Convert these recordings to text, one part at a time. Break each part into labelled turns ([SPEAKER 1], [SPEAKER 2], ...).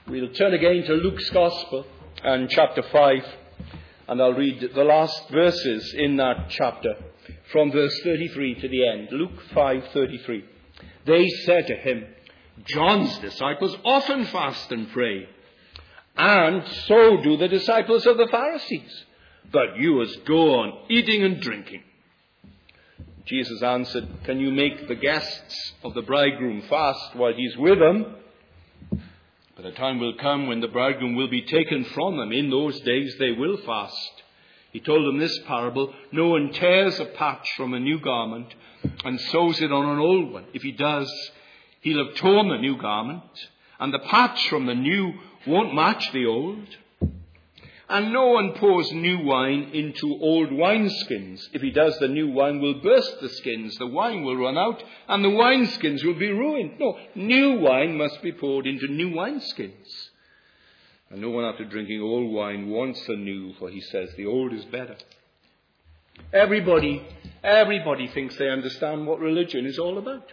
[SPEAKER 1] We'll turn again to Luke's Gospel and chapter 5, and I'll read the last verses in that chapter from verse 33 to the end. Luke 5:33. They said to him, John's disciples often fast and pray, and so do the disciples of the Pharisees, but you go on eating and drinking. Jesus answered, Can you make the guests of the bridegroom fast while he's with them? But the time will come when the bridegroom will be taken from them. In those days they will fast. He told them this parable: No one tears a patch from a new garment and sews it on an old one. If he does, he'll have torn the new garment, and the patch from the new won't match the old. And no one pours new wine into old wineskins. If he does, the new wine will burst the skins, the wine will run out, and the wineskins will be ruined. No, new wine must be poured into new wineskins. And no one after drinking old wine wants the new, for he says the old is better. Everybody thinks they understand what religion is all about.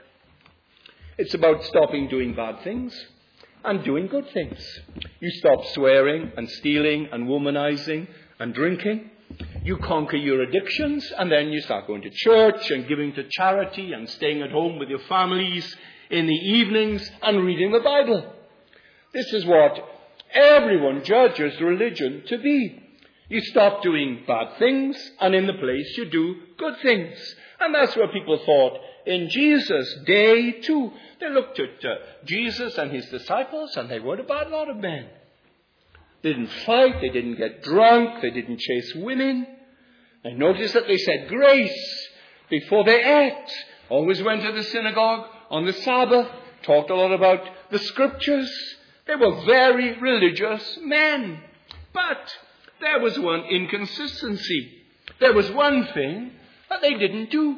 [SPEAKER 1] It's about stopping doing bad things and doing good things. You stop swearing and stealing and womanizing and drinking. You conquer your addictions, and then you start going to church and giving to charity and staying at home with your families in the evenings and reading the Bible. This is what everyone judges religion to be. You stop doing bad things, and in the place you do good things. And that's what people thought in Jesus' day too. They looked at Jesus and his disciples, and they were a bad lot of men. They didn't fight, they didn't get drunk, they didn't chase women. I noticed that they said grace before they ate. Always went to the synagogue on the Sabbath, talked a lot about the scriptures. They were very religious men. But there was one inconsistency. There was one thing that they didn't do.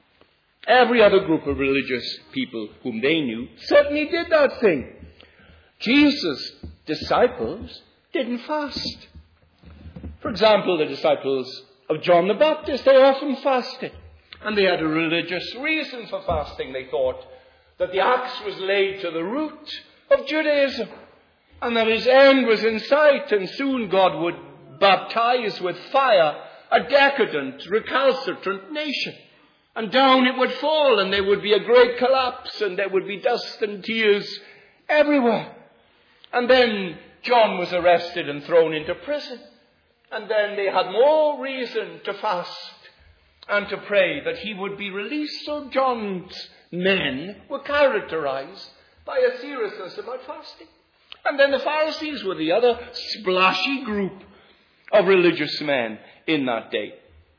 [SPEAKER 1] Every other group of religious people whom they knew certainly did that thing. Jesus' disciples didn't fast. For example, the disciples of John the Baptist, they often fasted. And they had a religious reason for fasting. They thought that the axe was laid to the root of Judaism, and that his end was in sight, and soon God would baptize with fire a decadent, recalcitrant nation. And down it would fall, and there would be a great collapse, and there would be dust and tears everywhere. And then John was arrested and thrown into prison. And then they had more reason to fast and to pray that he would be released. So John's men were characterized by a seriousness about fasting. And then the Pharisees were the other splashy group of religious men in that day.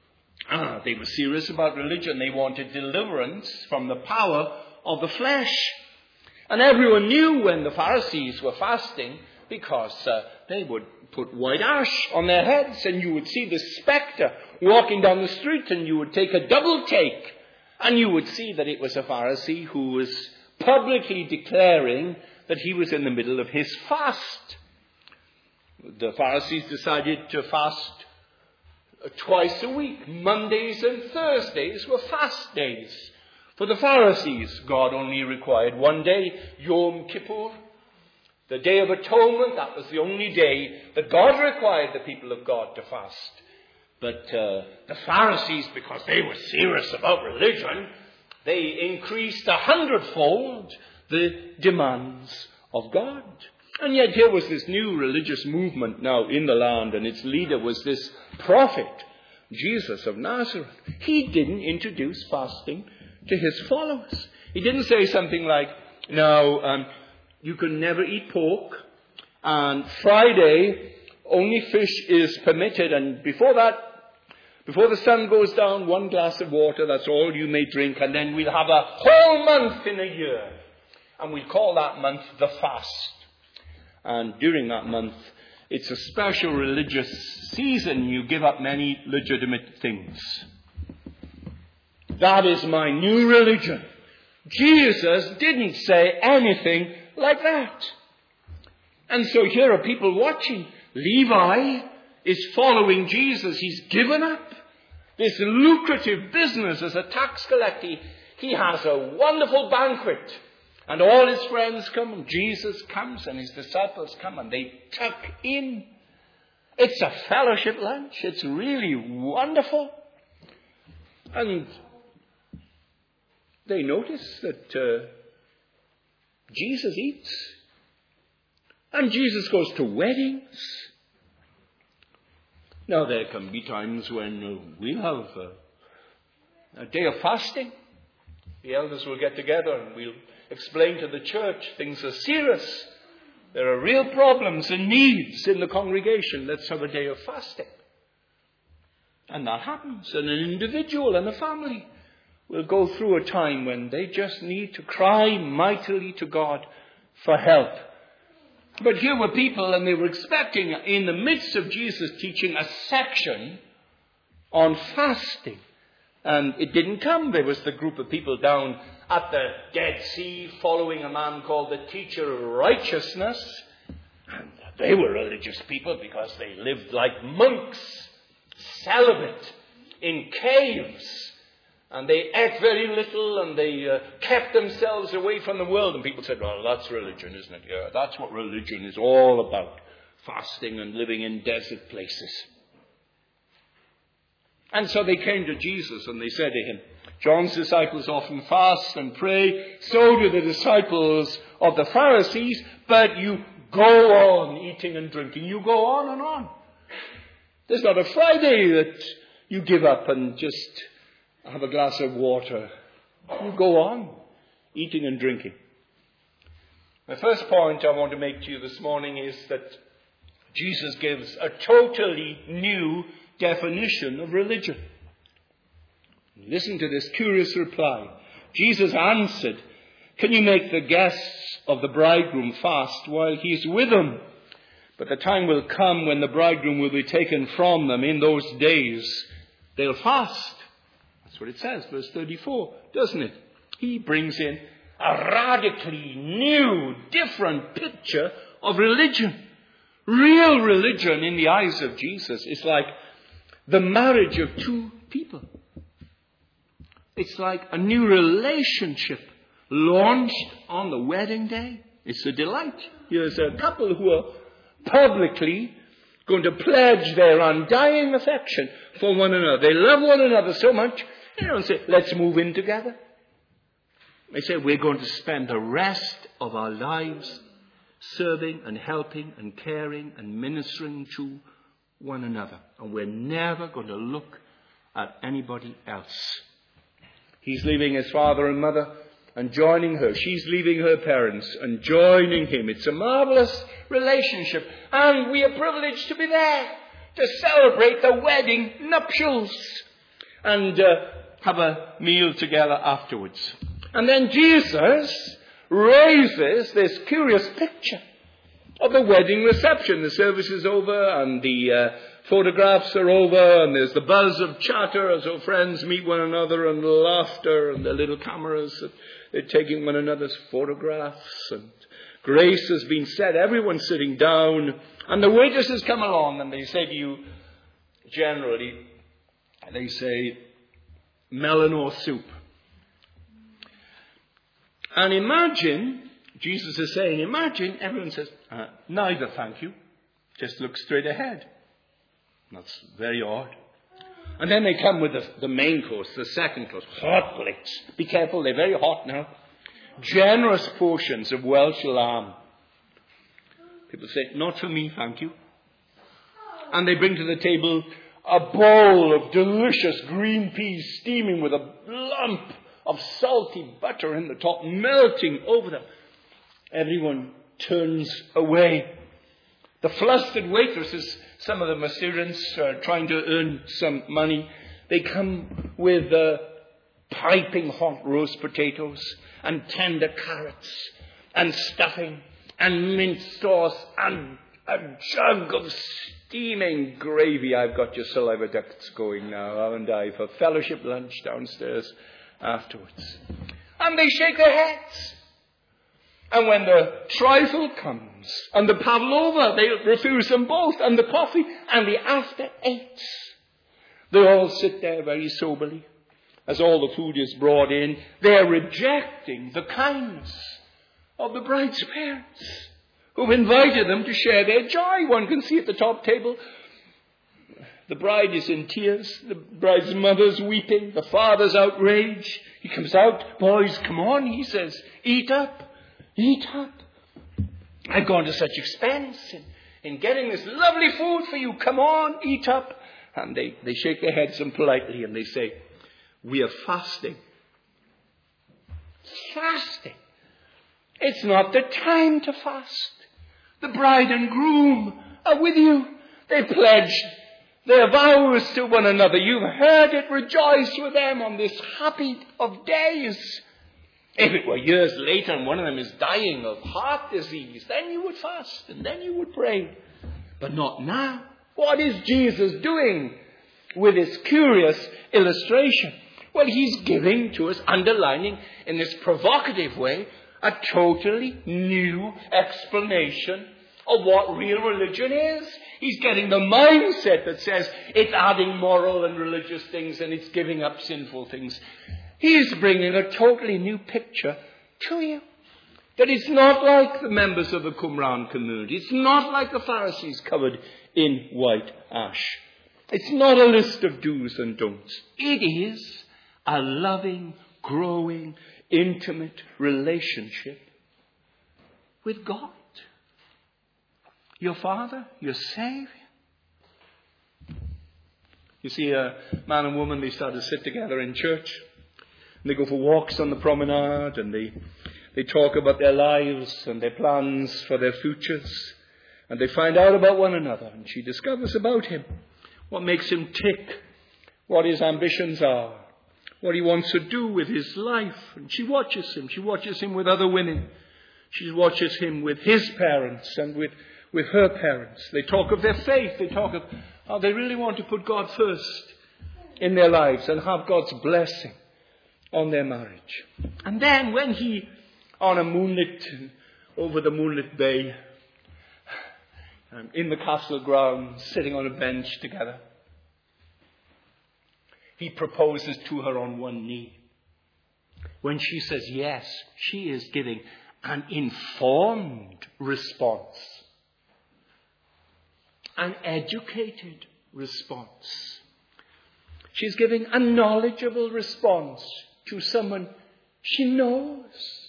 [SPEAKER 1] They were serious about religion. They wanted deliverance from the power of the flesh. And everyone knew when the Pharisees were fasting, because they would put white ash on their heads, and you would see the spectre walking down the street, and you would take a double take, and you would see that it was a Pharisee who was publicly declaring that he was in the middle of his fast. The Pharisees decided to fast twice a week. Mondays and Thursdays were fast days. For the Pharisees, God only required one day, Yom Kippur, the Day of Atonement. That was the only day that God required the people of God to fast. But the Pharisees, because they were serious about religion, they increased 100-fold the demands of God. And yet here was this new religious movement now in the land, and its leader was this prophet, Jesus of Nazareth. He didn't introduce fasting to his followers. He didn't say something like, now, you can never eat pork, and Friday, only fish is permitted, and before the sun goes down, 1 glass of water, that's all you may drink, and then we'll have a whole month in a year. And we call that month the fast. And during that month, it's a special religious season. You give up many legitimate things. That is my new religion. Jesus didn't say anything like that. And so here are people watching. Levi is following Jesus. He's given up this lucrative business as a tax collector. He has a wonderful banquet And all his friends come, and Jesus comes, and his disciples come, and they tuck in. It's a fellowship lunch. It's really wonderful. And they notice that Jesus eats. And Jesus goes to weddings. Now, there can be times when we'll have a day of fasting. The elders will get together and we'll explain to the church things are serious. There are real problems and needs in the congregation. Let's have a day of fasting. And that happens. And an individual and a family will go through a time when they just need to cry mightily to God for help. But here were people, and they were expecting, in the midst of Jesus teaching, a section on fasting. And it didn't come. There was the group of people down at the Dead Sea following a man called the Teacher of Righteousness. And they were religious people because they lived like monks, celibate, in caves. And they ate very little, and they kept themselves away from the world. And people said, well, that's religion, isn't it? Yeah, that's what religion is all about. Fasting and living in desert places. And so they came to Jesus and they said to him, John's disciples often fast and pray. So do the disciples of the Pharisees. But you go on eating and drinking. You go on and on. There's not a Friday that you give up and just have a glass of water. You go on eating and drinking. The first point I want to make to you this morning is that Jesus gives a totally new definition of religion. Listen to this curious reply. Jesus answered, can you make the guests of the bridegroom fast while he is with them? But the time will come when the bridegroom will be taken from them. In those days, they'll fast. That's what it says, verse 34, doesn't it? He brings in a radically new, different picture of religion. Real religion in the eyes of Jesus is like the marriage of two people. It's like a new relationship launched on the wedding day. It's a delight. Here's a couple who are publicly going to pledge their undying affection for one another. They love one another so much, they don't say, let's move in together. They say, we're going to spend the rest of our lives serving and helping and caring and ministering to one another. And we're never going to look at anybody else. He's leaving his father and mother and joining her. She's leaving her parents and joining him. It's a marvelous relationship. And we are privileged to be there to celebrate the wedding nuptials and have a meal together afterwards. And then Jesus raises this curious picture of the wedding reception. The service is over and the photographs are over and there's the buzz of chatter as our friends meet one another and laughter and the little cameras that they're taking one another's photographs and grace has been said. Everyone's sitting down and the waitresses come along and they say to you, generally, they say, melon or soup. And imagine, Jesus is saying, imagine, everyone says, neither, thank you. Just look straight ahead. That's very odd. And then they come with the main course, the second course, hot plates. Be careful, they're very hot now. Generous portions of Welsh lamb. People say, not for me, thank you. And they bring to the table a bowl of delicious green peas steaming with a lump of salty butter in the top, melting over them. Everyone turns away. The flustered waitresses, some of them are students trying to earn some money. They come with piping hot roast potatoes and tender carrots and stuffing and minced sauce and a jug of steaming gravy. I've got your saliva ducts going now, haven't I, for fellowship lunch downstairs afterwards. And they shake their heads. And when the trifle comes and the pavlova, they refuse them both, and the coffee and the after eights. They all sit there very soberly as all the food is brought in. They're rejecting the kindness of the bride's parents who've invited them to share their joy. One can see at the top table, the bride is in tears. The bride's mother's weeping. The father's outraged. He comes out. Boys, come on, he says. Eat up. Eat up. I've gone to such expense in getting this lovely food for you. Come on, eat up. And they shake their heads politely and they say, we are fasting. Fasting. It's not the time to fast. The bride and groom are with you. They pledged their vows to one another. You've heard it. Rejoice with them on this happy of days. If it were years later and one of them is dying of heart disease, then you would fast and then you would pray. But not now. What is Jesus doing with this curious illustration? Well, he's giving to us, underlining in this provocative way, a totally new explanation of what real religion is. He's getting the mindset that says it's adding moral and religious things and it's giving up sinful things. He's bringing a totally new picture to you. That it's not like the members of the Qumran community. It's not like the Pharisees covered in white ash. It's not a list of do's and don'ts. It is a loving, growing, intimate relationship with God. Your Father, your Savior. You see, a man and woman, they start to sit together in church. And they go for walks on the promenade. And they talk about their lives and their plans for their futures. And they find out about one another. And she discovers about him. What makes him tick. What his ambitions are. What he wants to do with his life. And she watches him. She watches him with other women. She watches him with his parents and with her parents. They talk of their faith. They talk of how they really want to put God first in their lives and have God's blessing on their marriage. And then when he, on over the moonlit bay, in the castle grounds, sitting on a bench together, he proposes to her on one knee. When she says yes, she is giving an informed response. An educated response. She's giving a knowledgeable response to someone she knows.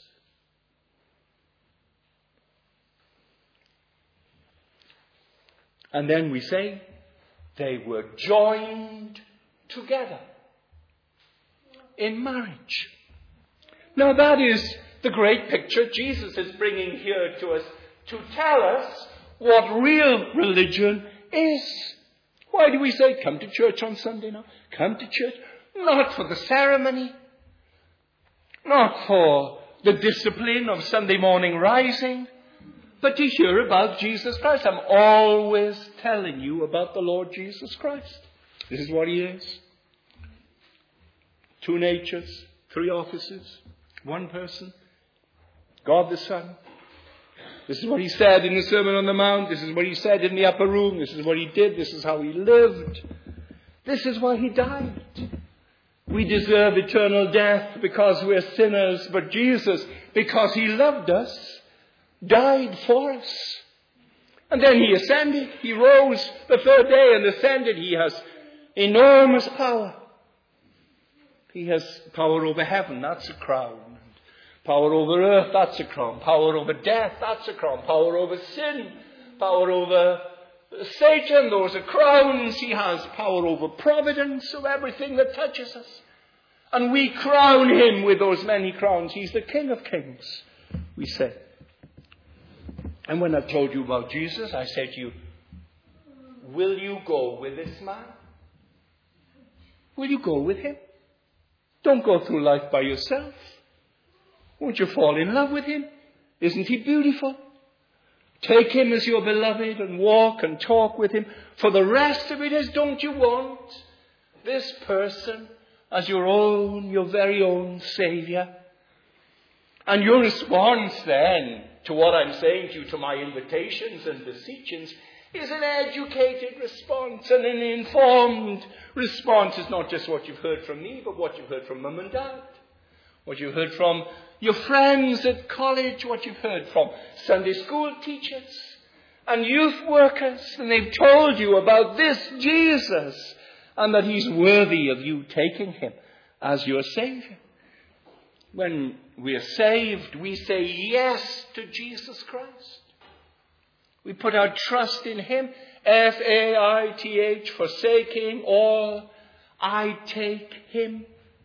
[SPEAKER 1] And then we say, they were joined together in marriage. Now that is the great picture Jesus is bringing here to us to tell us what real religion is. Why do we say, come to church on Sunday now? Come to church. Not for the ceremony. Not for the discipline of Sunday morning rising. But to hear about Jesus Christ. I'm always telling you about the Lord Jesus Christ. This is what he is. 2 natures, 3 offices, 1 person. God the Son. This is what he said in the Sermon on the Mount. This is what he said in the upper room. This is what he did. This is how he lived. This is why he died. We deserve eternal death because we're sinners. But Jesus, because he loved us, died for us. And then he ascended. He rose the 3rd day and ascended. He has enormous power. He has power over heaven. That's a crown. Power over earth, that's a crown. Power over death, that's a crown. Power over sin, power over Satan, those are crowns. He has power over providence, of everything that touches us. And we crown him with those many crowns. He's the King of Kings, we say. And when I've told you about Jesus, I said to you, will you go with this man? Will you go with him? Don't go through life by yourself. Won't you fall in love with him? Isn't he beautiful? Take him as your beloved and walk and talk with him. For the rest of it is, don't you want this person as your own, your very own Saviour? And your response then to what I'm saying to you, to my invitations and beseechings, is an educated response and an informed response. It's not just what you've heard from me, but what you've heard from Mum and Dad. what you've heard from your friends at college, what you've heard from Sunday school teachers and youth workers, and they've told you about this Jesus and that he's worthy of you taking him as your Savior. When we are saved, we say yes to Jesus Christ. We put our trust in him. Faith, forsaking all, I take him.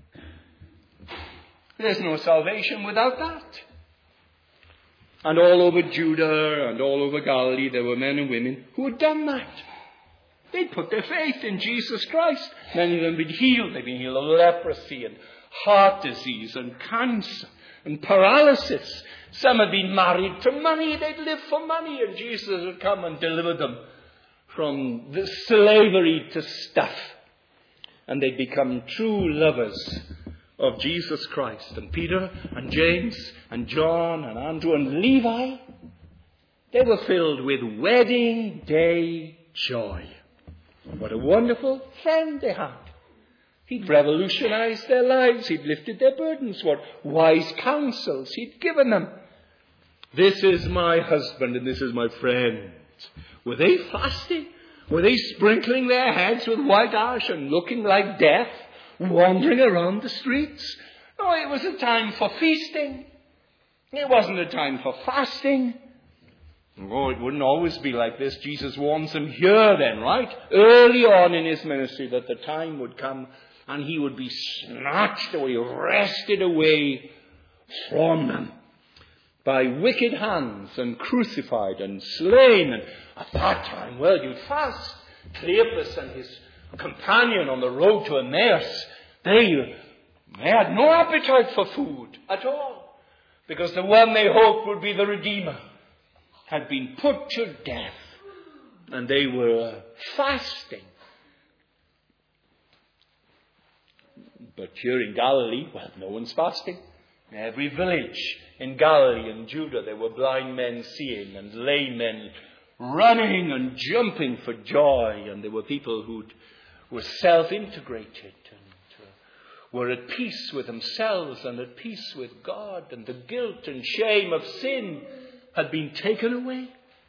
[SPEAKER 1] There's no salvation without that. And all over Judah and all over Galilee, there were men and women who had done that. They'd put their faith in Jesus Christ. Many of them had been healed. They'd been healed of leprosy and heart disease and cancer and paralysis. Some had been married to money. They'd lived for money, and Jesus would come and deliver them from the slavery to stuff. And they'd become true lovers of Jesus Christ. And Peter and James and John and Andrew and Levi, they were filled with wedding day joy. What a wonderful friend they had. He'd revolutionized their lives. He'd lifted their burdens. What wise counsels he'd given them. This is my husband and this is my friend. Were they fasting? Were they sprinkling their heads with white ash and looking like death, wandering around the streets? No, it was a time for feasting. It wasn't a time for fasting. Oh, it wouldn't always be like this. Jesus warns them here then, right? Early on in his ministry, that the time would come and he would be snatched away, wrested away from them by wicked hands and crucified and slain. And at that time, well, you'd fast. Cleopas and his companion on the road to Emmaus, they had no appetite for food at all, because the one they hoped would be the Redeemer had been put to death, and they were fasting. But here in Galilee, well, no one's fasting. In every village in Galilee and Judah, there were blind men seeing and lame men running and jumping for joy. And there were people who were self-integrated and were at peace with themselves and at peace with God. And the guilt and shame of sin had been taken away.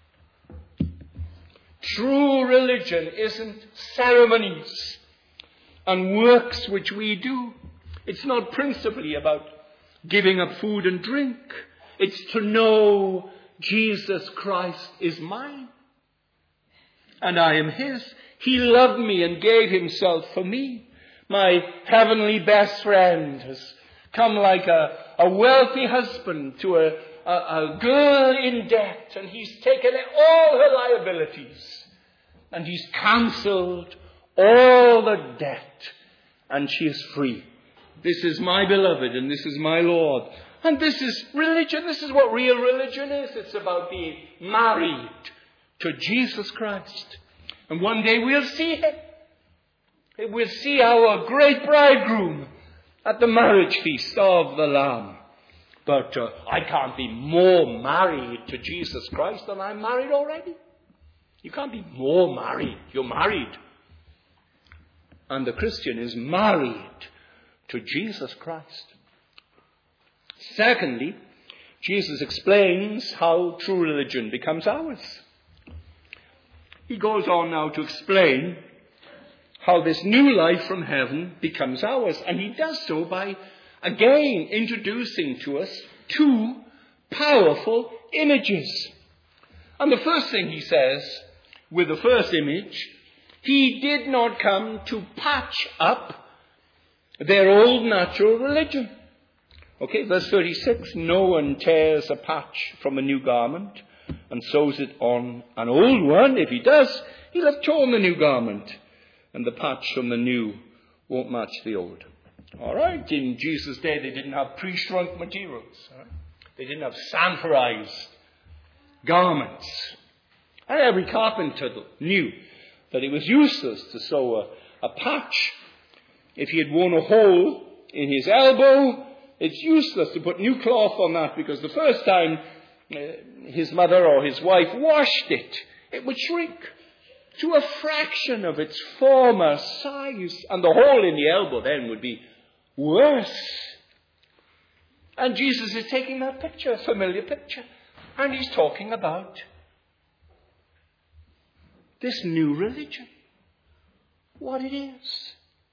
[SPEAKER 1] True religion isn't ceremonies and works which we do. It's not principally about giving up food and drink. It's to know Jesus Christ is mine and I am his. He loved me and gave himself for me. My heavenly best friend has come like a wealthy husband to a girl in debt, and he's taken all her liabilities and he's cancelled all the debt, and she is free. This is my beloved and this is my Lord. And this is religion. This is what real religion is. It's about being married to Jesus Christ. And one day we'll see him. We'll see our great bridegroom at the marriage feast of the Lamb. But I can't be more married to Jesus Christ than I'm married already. You can't be more married. You're married. And the Christian is married to Jesus Christ. Secondly, Jesus explains how true religion becomes ours. He goes on now to explain how this new life from heaven becomes ours. And he does so by again introducing to us two powerful images. And the first thing he says with the first image, he did not come to patch up their old natural religion. Okay, verse 36, no one tears a patch from a new garment and sews it on an old one. If he does, he'll have torn the new garment, and the patch from the new won't match the old. All right, in Jesus' day, they didn't have pre-shrunk materials. Right? They didn't have sanforized garments. And every carpenter knew that it was useless to sew a patch. If he had worn a hole in his elbow, it's useless to put new cloth on that, because the first time his mother or his wife washed it, it would shrink to a fraction of its former size. And the hole in the elbow then would be worse. And Jesus is taking that picture, a familiar picture, and he's talking about this new religion, what it is.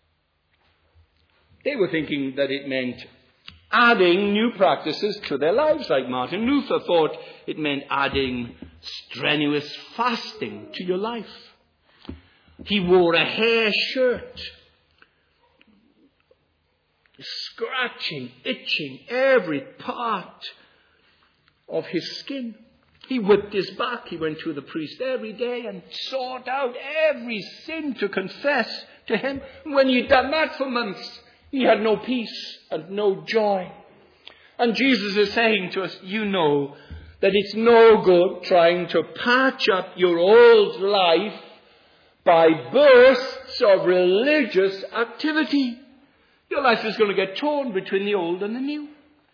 [SPEAKER 1] They were thinking that it meant adding new practices to their lives, like Martin Luther thought it meant adding strenuous fasting to your life. He wore a hair shirt, scratching, itching every part of his skin. He whipped his back. He went to the priest every day and sought out every sin to confess to him. When he'd done that for months, he had no peace and no joy. And Jesus is saying to us, you know that it's no good trying to patch up your old life by bursts of religious activity. Your life is going to get torn between the old and the new.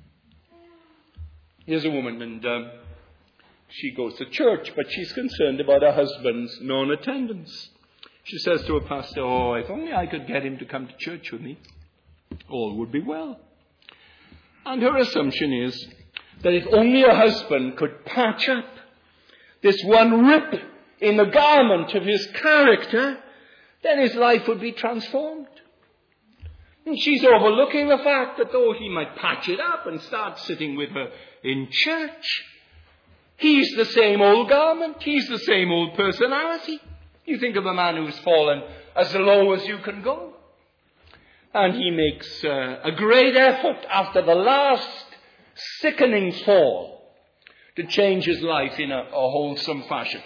[SPEAKER 1] Here's a woman, and she goes to church, but she's concerned about her husband's non-attendance. She says to her pastor, oh, if only I could get him to come to church with me, all would be well. And her assumption is that if only her husband could patch up this one rip in the garment of his character, then his life would be transformed. And she's overlooking the fact that though he might patch it up and start sitting with her in church, he's the same old garment, he's the same old personality. You think of a man who's fallen as low as you can go. And he makes a great effort after the last sickening fall to change his life in a wholesome fashion.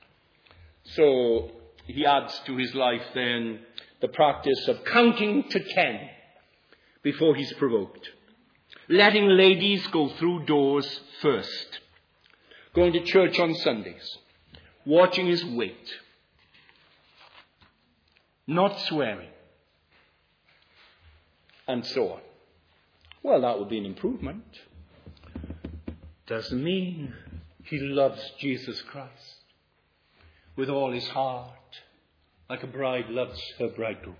[SPEAKER 1] So he adds to his life then the practice of counting to 10 before he's provoked. Letting ladies go through doors first. Going to church on Sundays. Watching his weight. Not swearing. And so on. Well, that would be an improvement. Doesn't mean he loves Jesus Christ with all his heart, like a bride loves her bridegroom.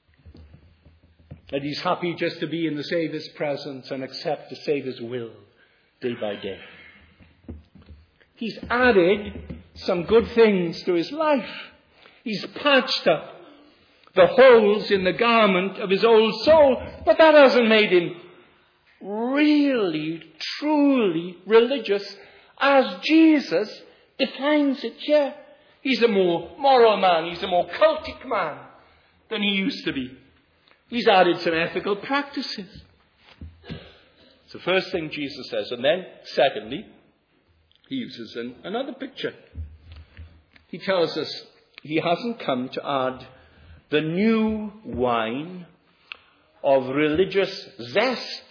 [SPEAKER 1] That he's happy just to be in the Saviour's presence and accept the Saviour's will day by day. He's added some good things to his life. He's patched up the holes in the garment of his old soul, but that hasn't made him really, truly religious as Jesus defines it here. He's a more moral man, he's a more cultic man than he used to be. He's added some ethical practices. It's the first thing Jesus says. And then, secondly, he uses another picture. He tells us he hasn't come to add the new wine of religious zest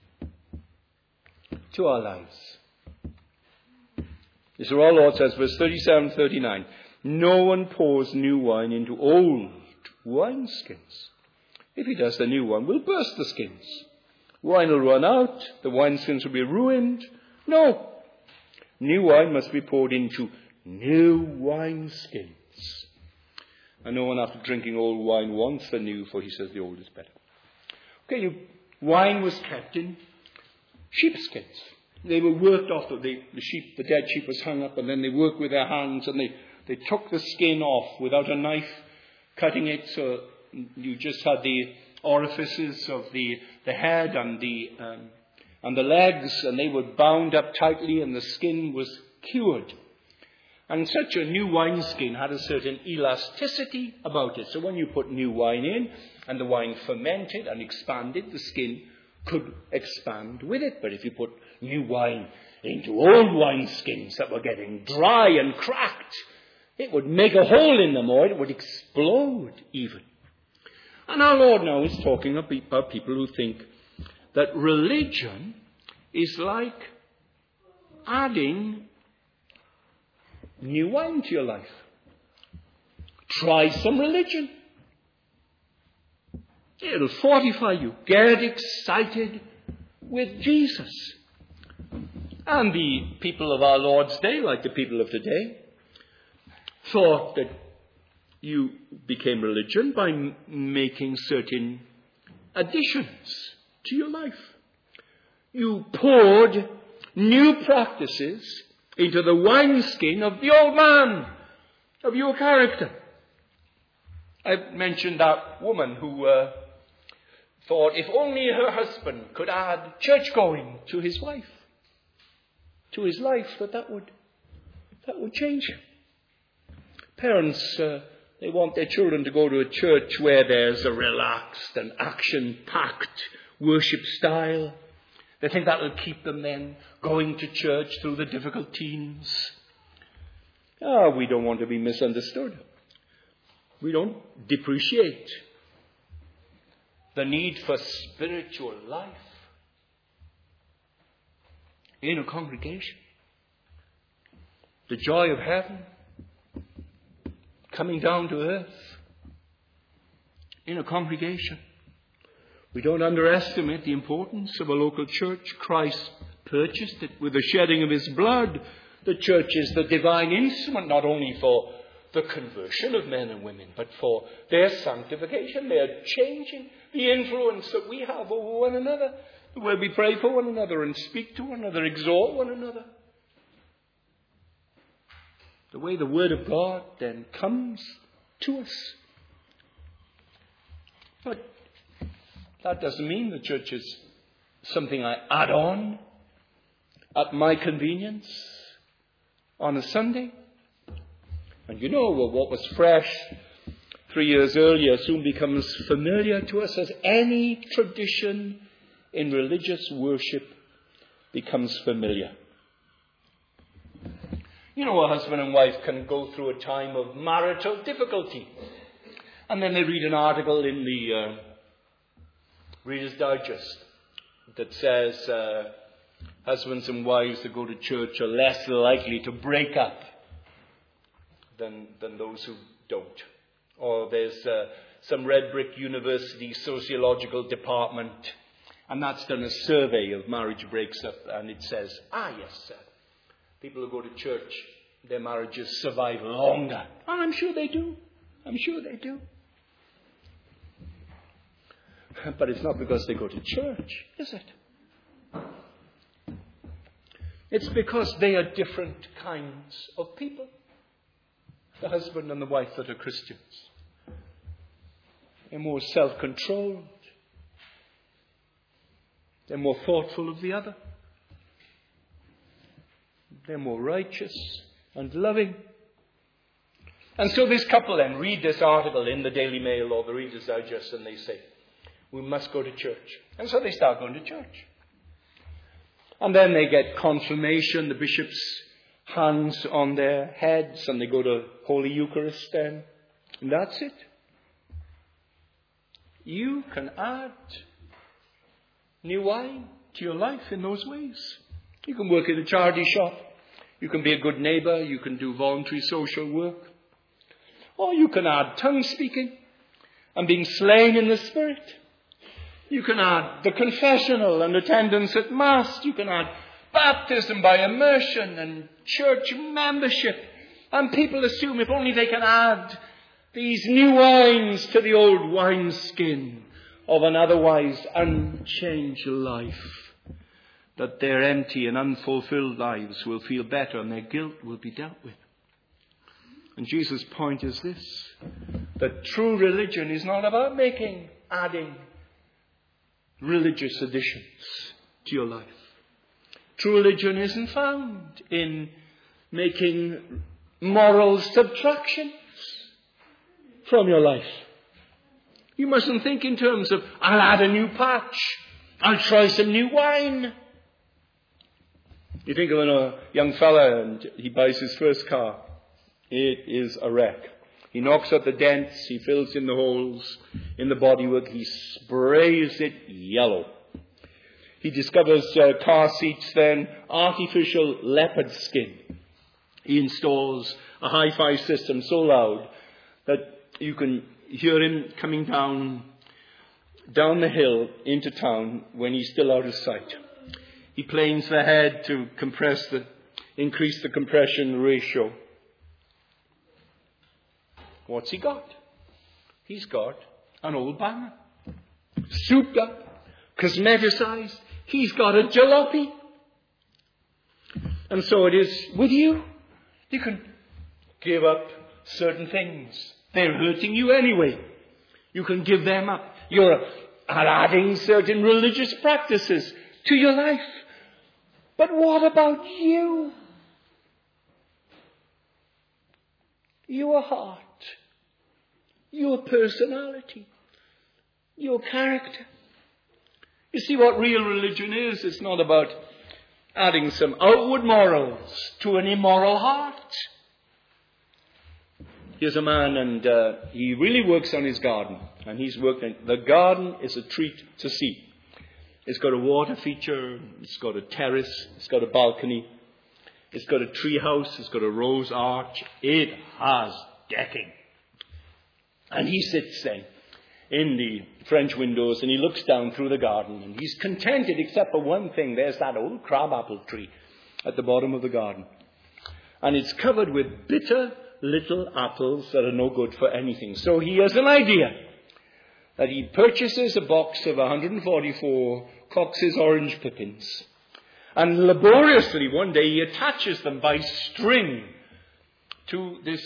[SPEAKER 1] to our lives. This is what our Lord says, verse 37-39. No one pours new wine into old wineskins. If he does, the new one will burst the skins. Wine will run out, the wineskins will be ruined. No. New wine must be poured into new wineskins. And no one after drinking old wine wants the new, for he says the old is better. Okay, wine was kept in sheepskins. They were worked off. The dead sheep was hung up, and then they worked with their hands, and they took the skin off without a knife cutting it, so you just had the orifices of the head and the legs, and they were bound up tightly, and the skin was cured. And such a new wineskin had a certain elasticity about it. So when you put new wine in, and the wine fermented and expanded, the skin could expand with it. But if you put new wine into old wineskins that were getting dry and cracked, it would make a hole in them, or it would explode even. And our Lord now is talking about people who think that religion is like adding new wine to your life. Try some religion. It'll fortify you. Get excited with Jesus. And the people of our Lord's day, like the people of today, thought that you became religion by making certain additions to your life. You poured new practices into the wineskin of the old man, of your character. I mentioned that woman who thought if only her husband could add church-going to his wife, to his life, that would change. Parents, they want their children to go to a church where there's a relaxed and action-packed worship style. They think that will keep them then going to church through the difficult teens. We don't want to be misunderstood. We don't depreciate the need for spiritual life in a congregation. The joy of heaven coming down to earth in a congregation. We don't underestimate the importance of a local church. Christ purchased it with the shedding of his blood. The church is the divine instrument, not only for the conversion of men and women, but for their sanctification, their changing, the influence that we have over one another, the way we pray for one another and speak to one another, exhort one another. The way the Word of God then comes to us. But that doesn't mean the church is something I add on at my convenience on a Sunday. And you know, what was fresh 3 years earlier soon becomes familiar to us, as any tradition in religious worship becomes familiar. You know, a husband and wife can go through a time of marital difficulty, and then they read an article in the Reader's Digest that says husbands and wives that go to church are less likely to break up than those who don't. Or there's some Red Brick University sociological department, and that's done a survey of marriage breaks up, and it says, yes, people who go to church, their marriages survive longer. And I'm sure they do. But it's not because they go to church, is it? It's because they are different kinds of people. The husband and the wife that are Christians. They're more self-controlled. They're more thoughtful of the other. They're more righteous and loving. And so this couple then read this article in the Daily Mail or the Reader's Digest, and they say, we must go to church. And so they start going to church. And then they get confirmation, the bishop's hands on their heads, and they go to Holy Eucharist then. And that's it. You can add new wine to your life in those ways. You can work in a charity shop. You can be a good neighbor. You can do voluntary social work. Or you can add tongue speaking and being slain in the Spirit. You can add the confessional and attendance at Mass. You can add baptism by immersion and church membership. And people assume if only they can add these new wines to the old wineskin of an otherwise unchanged life, that their empty and unfulfilled lives will feel better and their guilt will be dealt with. And Jesus' point is this, that true religion is not about adding religious additions to your life. True religion isn't found in making moral subtractions from your life. You mustn't think in terms of, I'll add a new patch, I'll try some new wine. You think of a young fella and he buys his first car. It is a wreck. He knocks out the dents, he fills in the holes in the bodywork, he sprays it yellow. He discovers car seats then, artificial leopard skin. He installs a hi-fi system so loud that you can hear him coming down the hill into town when he's still out of sight. He planes the head to increase the compression ratio. What's he got? He's got an old banger. Souped up, cosmeticized, He's got a jalopy. And so it is with you. You can give up certain things. They're hurting you anyway. You can give them up. You're adding certain religious practices to your life. But what about you? Your heart, your personality, your character. You see, what real religion is, it's not about adding some outward morals to an immoral heart. Here's a man, and he really works on his garden. And he's working. The garden is a treat to see. It's got a water feature. It's got a terrace. It's got a balcony. It's got a tree house. It's got a rose arch. It has decking. And he sits then in the French windows and he looks down through the garden. And he's contented except for one thing. There's that old crabapple tree at the bottom of the garden. And it's covered with bitter little apples that are no good for anything. So he has an idea that he purchases a box of 144 Cox's orange pippins, and laboriously one day he attaches them by string to this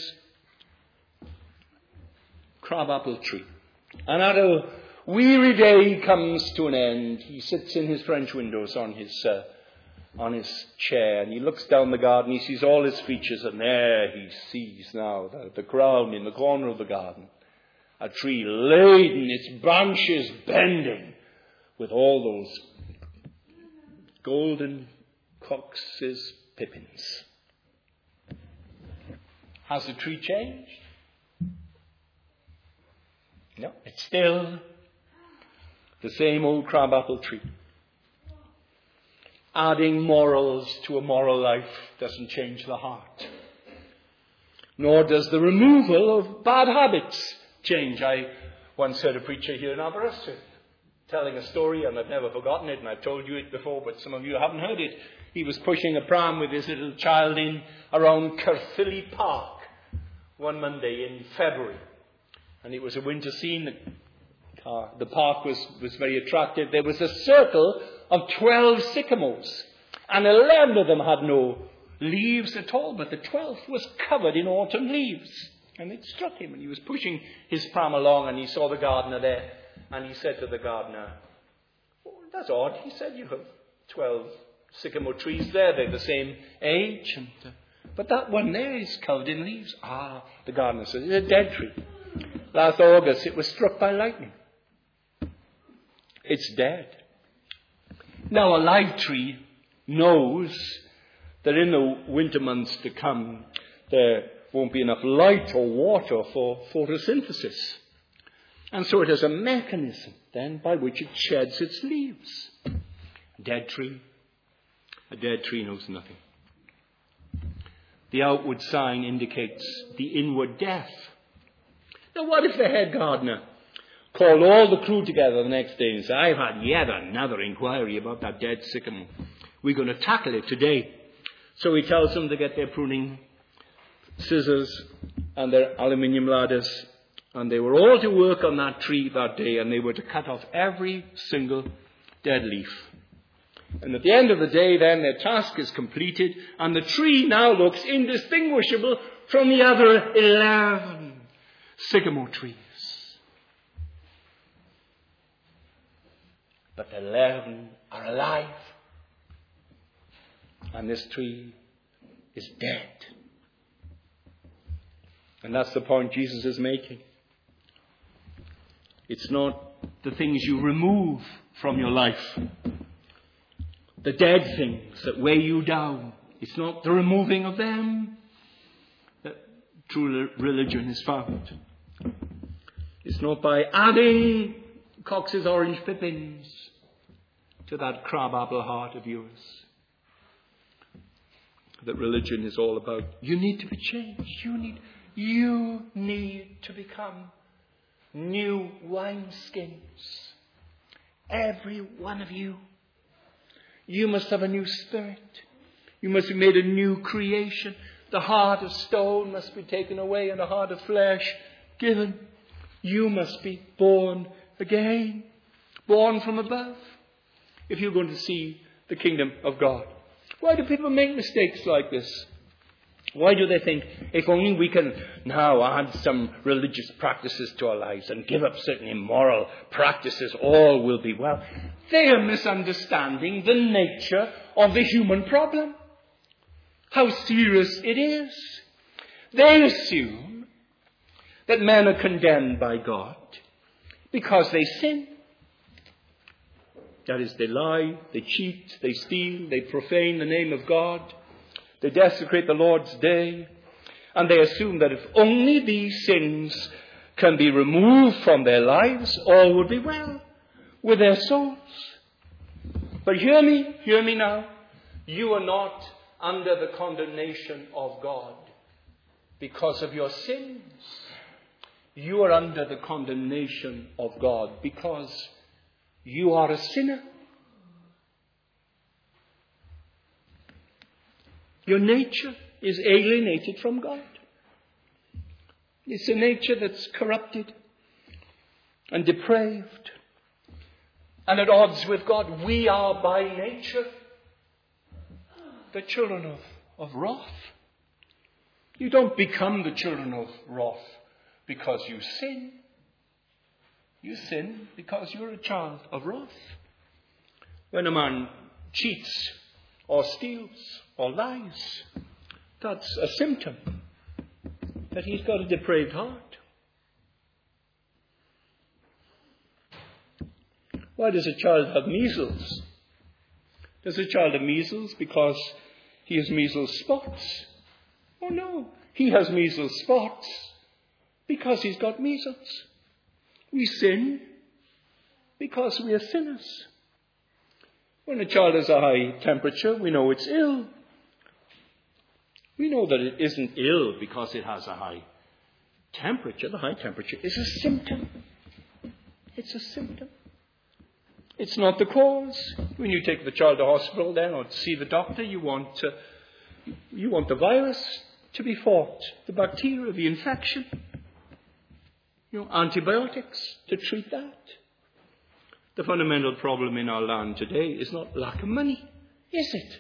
[SPEAKER 1] crabapple tree. And at a weary day comes to an end. He sits in his French windows on his chair, and he looks down the garden. He sees all his features, and there he sees now the ground in the corner of the garden. A tree laden, its branches bending with all those golden Cox's pippins. Has the tree changed? No, it's still the same old crabapple tree. Adding morals to a moral life doesn't change the heart. Nor does the removal of bad habits change. I once heard a preacher here in Aberystwyth telling a story, and I've never forgotten it, and I've told you it before, but some of you haven't heard it. He was pushing a pram with his little child in around Caerphilly Park one Monday in February. And it was a winter scene. The park was very attractive. There was a circle of 12 sycamores, and 11 of them had no leaves at all, but the 12th was covered in autumn leaves. And it struck him, and he was pushing his pram along, and he saw the gardener there, and he said to the gardener, "Oh, that's odd." He said, "You have 12 sycamore trees there, they're the same age, but that one there is covered in leaves." "Ah," the gardener said, "it's a dead tree. Last August it was struck by lightning. It's dead." Now, a live tree knows that in the winter months to come, there won't be enough light or water for photosynthesis. And so it has a mechanism then by which it sheds its leaves. A dead tree knows nothing. The outward sign indicates the inward death. Now, what if the head gardener called all the crew together the next day and said, "I've had yet another inquiry about that dead sycamore. We're going to tackle it today." So he tells them to get their pruning scissors and their aluminium ladders, and they were all to work on that tree that day, and they were to cut off every single dead leaf. And at the end of the day, then, their task is completed, and the tree now looks indistinguishable from the other 11 sycamore trees. But the 11 are alive, and this tree is dead. And that's the point Jesus is making. It's not the things you remove from your life, the dead things that weigh you down. It's not the removing of them that true religion is found. It's not by adding Cox's orange pippins to that crabapple heart of yours that religion is all about. You need to be changed. You need to become new wineskins. Every one of you. You must have a new spirit. You must be made a new creation. The heart of stone must be taken away and a heart of flesh given. You must be born again. Born from above. if you're going to see the kingdom of God. Why do people make mistakes like this? Why do they think, if only we can now add some religious practices to our lives and give up certain immoral practices, all will be well? They are misunderstanding the nature of the human problem, how serious it is. They assume that men are condemned by God because they sin. That is, they lie, they cheat, they steal, they profane the name of God, they desecrate the Lord's day, and they assume that if only these sins can be removed from their lives, all will be well with their souls. But hear me now. You are not under the condemnation of God because of your sins. You are under the condemnation of God because you are a sinner. Your nature is alienated from God. It's a nature that's corrupted and depraved and at odds with God. We are by nature the children of wrath. You don't become the children of wrath because you sin. You sin because you're a child of wrath. When a man cheats or steals or lies, that's a symptom that he's got a depraved heart. Why does a child have measles? Does a child have measles because he has measles spots? Oh no, he has measles spots because he's got measles. We sin because we are sinners. When a child has a high temperature, we know it's ill. We know that it isn't ill because it has a high temperature. The high temperature is a symptom. It's a symptom. It's not the cause. When you take the child to hospital then or to see the doctor, you want the virus to be fought, the bacteria, the infection. Antibiotics to treat that. The fundamental problem in our land today is not lack of money, is it?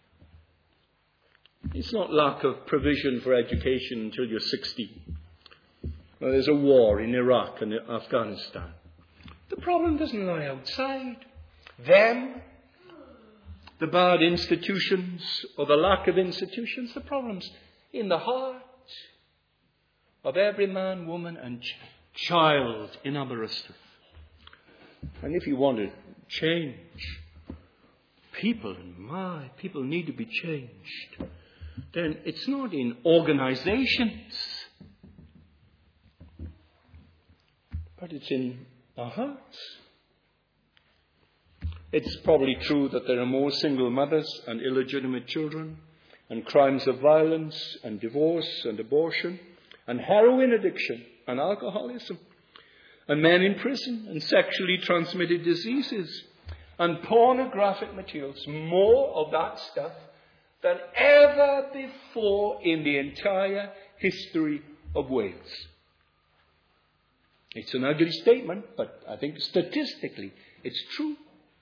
[SPEAKER 1] It's not lack of provision for education until you're 60. Well, there's a war in Iraq and Afghanistan. The problem doesn't lie outside them, the bad institutions or the lack of institutions. The problem's in the heart of every man, woman and child in Aberystwyth. And if you want to change people need to be changed, then it's not in organizations, but it's in our hearts. It's probably true that there are more single mothers and illegitimate children, and crimes of violence and divorce and abortion and heroin addiction and alcoholism, and men in prison and sexually transmitted diseases and pornographic materials, more of that stuff than ever before in the entire history of Wales. It's an ugly statement, but I think statistically it's true.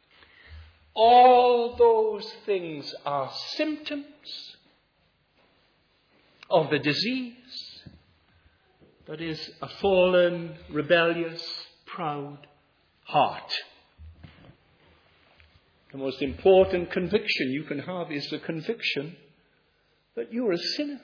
[SPEAKER 1] All those things are symptoms of the disease that is a fallen, rebellious, proud heart. The most important conviction you can have is the conviction that you're a sinner.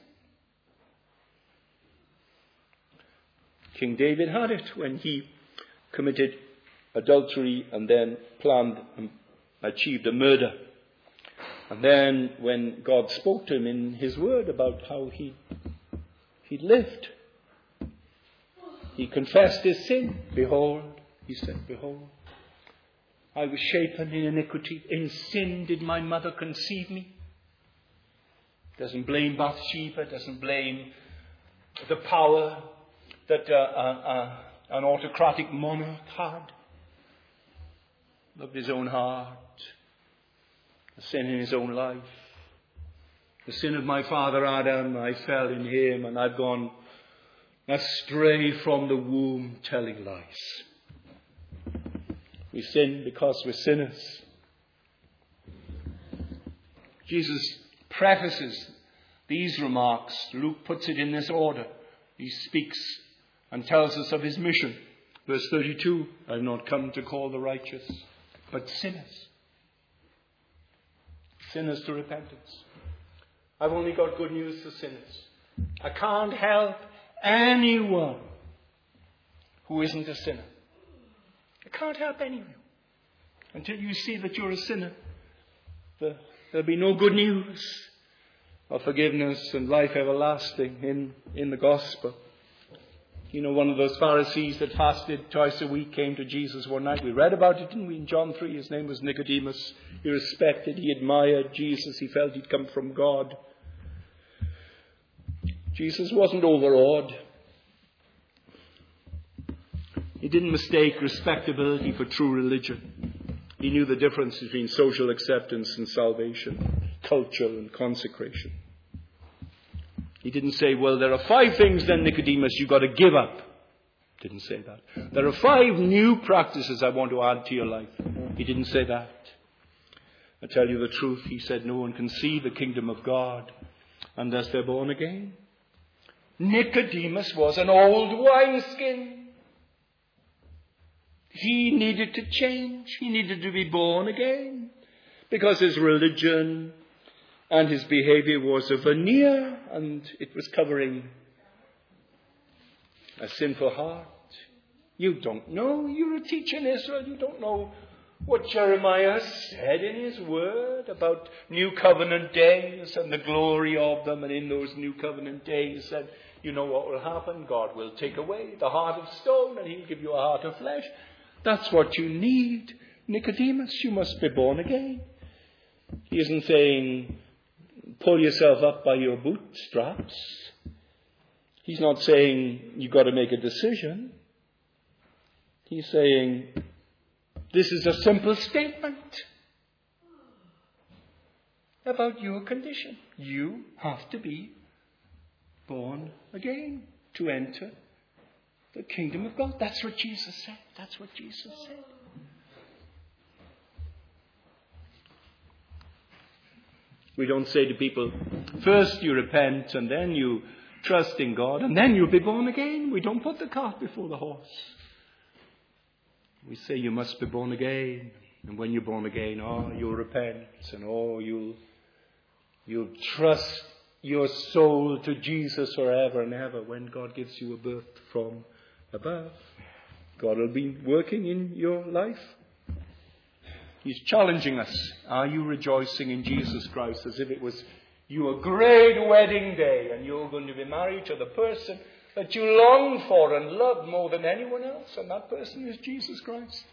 [SPEAKER 1] King David had it when he committed adultery and then planned and achieved a murder. And then when God spoke to him in his word about how he'd lived, he confessed his sin. Behold, he said, behold, I was shapen in iniquity. In sin did my mother conceive me. Doesn't blame Bathsheba, doesn't blame the power that an autocratic monarch had. Loved his own heart, the sin in his own life. The sin of my father Adam, I fell in him, and I've gone astray from the womb telling lies. We sin because we're sinners. Jesus prefaces these remarks. Luke puts it in this order. He speaks and tells us of his mission. Verse 32, I have not come to call the righteous, but sinners. Sinners to repentance. I've only got good news for sinners. I can't help anyone who isn't a sinner. I can't help anyone. Until you see that you're a sinner, there'll be no good news of forgiveness and life everlasting in the gospel. You know, one of those Pharisees that fasted twice a week came to Jesus one night. We read about it, didn't we, in John 3? His name was Nicodemus. He respected, he admired Jesus. He felt he'd come from God. Jesus wasn't overawed. He didn't mistake respectability for true religion. He knew the difference between social acceptance and salvation, culture and consecration. He didn't say, well, there are 5 things then, Nicodemus, you've got to give up. Didn't say that. There are 5 new practices I want to add to your life. He didn't say that. I tell you the truth, he said, no one can see the kingdom of God unless they're born again. Nicodemus was an old wineskin. He needed to change. He needed to be born again. Because his religion and his behavior was a veneer, and it was covering a sinful heart. You don't know. You're a teacher in Israel. You don't know what Jeremiah said in his word about New Covenant days and the glory of them. And in those New Covenant days, said, you know what will happen? God will take away the heart of stone and he'll give you a heart of flesh. That's what you need. Nicodemus, you must be born again. He isn't saying, pull yourself up by your bootstraps. He's not saying you've got to make a decision. He's saying this is a simple statement about your condition. You have to be born again to enter the kingdom of God. That's what Jesus said. That's what Jesus said. We don't say to people, first you repent and then you trust in God and then you'll be born again. We don't put the cart before the horse. We say you must be born again. And when you're born again, you'll repent and you'll trust your soul to Jesus forever and ever when God gives you a birth from above. God will be working in your life. He's challenging us. Are you rejoicing in Jesus Christ as if it was your great wedding day and you're going to be married to the person that you long for and love more than anyone else? And that person is Jesus Christ.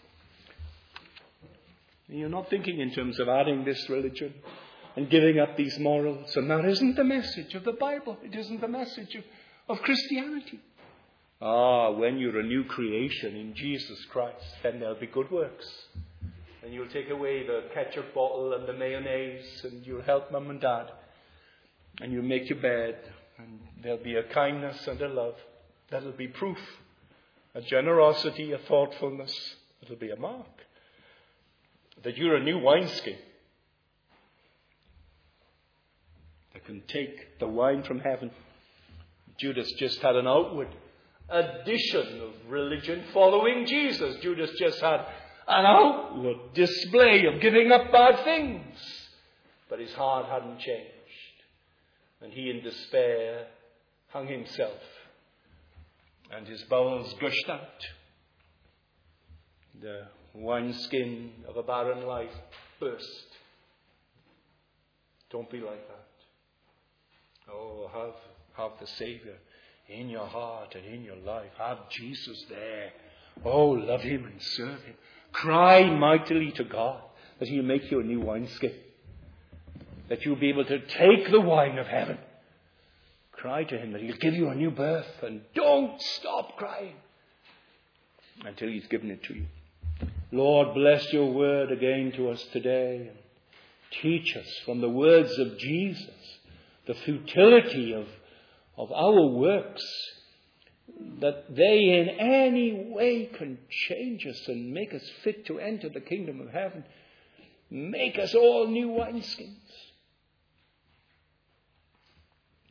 [SPEAKER 1] And you're not thinking in terms of adding this religion and giving up these morals. And that isn't the message of the Bible. It isn't the message of Christianity. When you're a new creation in Jesus Christ, then there'll be good works. And you'll take away the ketchup bottle and the mayonnaise and you'll help mum and dad. And you'll make your bed and there'll be a kindness and a love. That'll be proof. A generosity, a thoughtfulness. It'll be a mark. That you're a new wineskin. That can take the wine from heaven. Judas just had an outward addition of religion following Jesus. Judas just had an outward display of giving up bad things. But his heart hadn't changed. And he in despair hung himself. And his bowels gushed out. The wineskin of a barren life burst. Don't be like that. Have the Savior in your heart and in your life. Have Jesus there. Love him and serve him. Cry mightily to God that he'll make you a new wineskin. That you'll be able to take the wine of heaven. Cry to him that he'll give you a new birth. And don't stop crying until he's given it to you. Lord, bless your word again to us today. And teach us from the words of Jesus the futility of our works, that they in any way can change us and make us fit to enter the kingdom of heaven. Make us all new wineskins.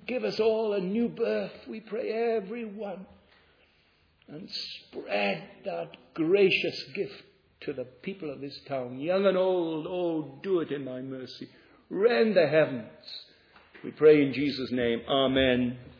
[SPEAKER 1] give us all a new birth, we pray, everyone. And spread that gracious gift to the people of this town, young and old. Oh, do it in thy mercy. Rend the heavens. We pray in Jesus' name. Amen.